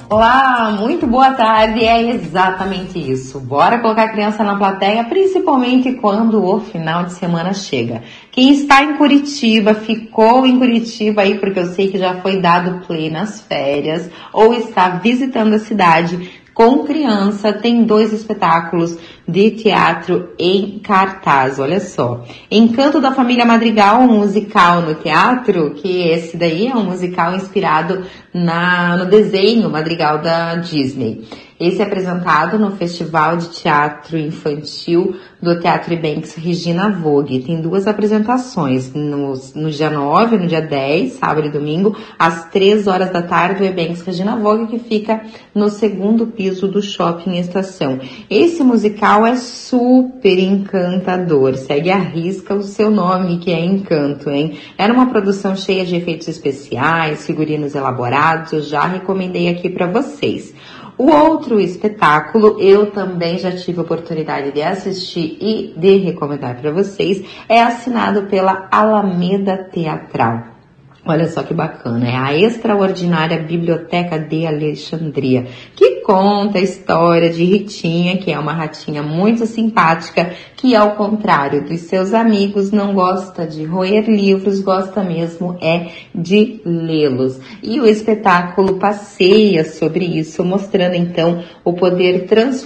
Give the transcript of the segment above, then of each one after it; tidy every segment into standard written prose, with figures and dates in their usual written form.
Olá, muito boa tarde, é exatamente isso. Bora colocar a criança na plateia, principalmente quando o final de semana chega. Quem está em Curitiba, ficou em Curitiba aí, porque eu sei que já foi dado play nas férias, ou está visitando a cidade com criança, tem 2 espetáculos de teatro em cartaz, olha só. Encanto da Família Madrigal, um musical no teatro, que esse daí é um musical inspirado no desenho Madrigal da Disney. Esse é apresentado no Festival de Teatro Infantil do Teatro Ebanks Regina Vogue. Tem 2 apresentações, no dia 9, no dia 10, sábado e domingo, às 3 horas da tarde, o Ebanks Regina Vogue, que fica no 2º piso do Shopping Estação. Esse musical é super encantador, segue à risca o seu nome, que é Encanto, hein? Era uma produção cheia de efeitos especiais, figurinos elaborados, eu já recomendei aqui para vocês. O outro espetáculo, eu também já tive a oportunidade de assistir e de recomendar para vocês, é assinado pela Alameda Teatral. Olha só que bacana, é a Extraordinária Biblioteca de Alexandria, que conta a história de Ritinha, que é uma ratinha muito simpática, que ao contrário dos seus amigos não gosta de roer livros, gosta mesmo de lê-los. E o espetáculo passeia sobre isso, mostrando então o poder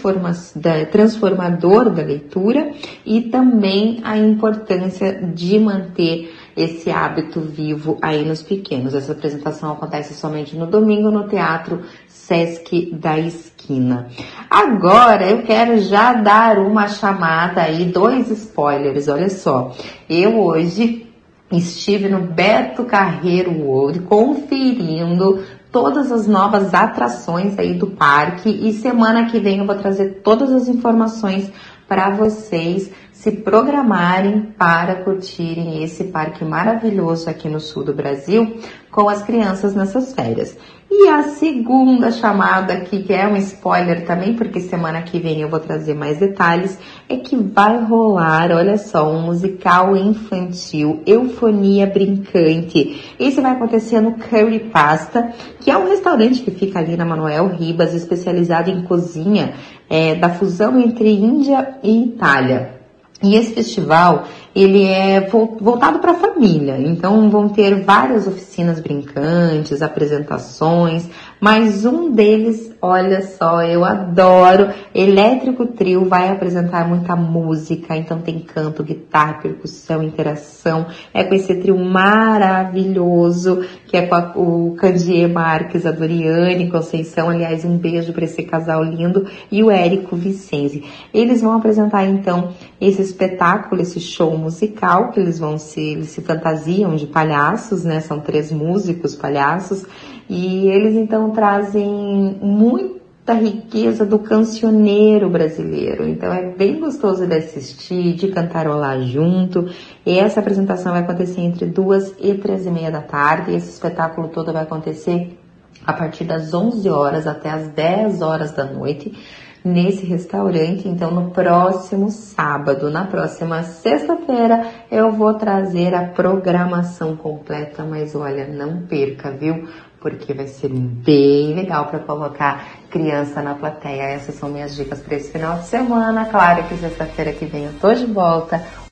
transformador da leitura e também a importância de manter esse hábito vivo aí nos pequenos. Essa apresentação acontece somente no domingo no Teatro Sesc da Esquina. Agora eu quero já dar uma chamada aí, 2 spoilers, olha só. Eu hoje estive no Beto Carreiro World conferindo todas as novas atrações aí do parque e semana que vem eu vou trazer todas as informações para vocês se programarem para curtirem esse parque maravilhoso aqui no sul do Brasil com as crianças nessas férias. E a segunda chamada aqui, que é um spoiler também, porque semana que vem eu vou trazer mais detalhes, é que vai rolar, olha só, um musical infantil, Eufonia Brincante. Esse vai acontecer no Curry Pasta, que é um restaurante que fica ali na Manuel Ribas, especializado em cozinha da fusão entre Índia e Itália. E esse festival, ele é voltado para a família, então vão ter várias oficinas brincantes, apresentações, mas um deles, olha só, eu adoro, Elétrico Trio vai apresentar muita música, então tem canto, guitarra, percussão, interação, é com esse trio maravilhoso, que é com o Candier Marques, a Doriane Conceição, aliás, um beijo para esse casal lindo, e o Érico Vicenzi. Eles vão apresentar então esse espetáculo, esse show musical, que eles se fantasiam de palhaços, né? São 3 músicos palhaços, e eles então trazem muita riqueza do cancioneiro brasileiro. Então é bem gostoso de assistir, de cantarolar junto. E essa apresentação vai acontecer entre 2 e 3h30 da tarde. E esse espetáculo todo vai acontecer a partir das 11 horas até as 10 horas da noite. Nesse restaurante, então no próximo sábado, na próxima sexta-feira, eu vou trazer a programação completa, mas olha, não perca, viu? Porque vai ser bem legal para colocar criança na plateia. Essas são minhas dicas para esse final de semana. Claro que sexta-feira que vem eu tô de volta.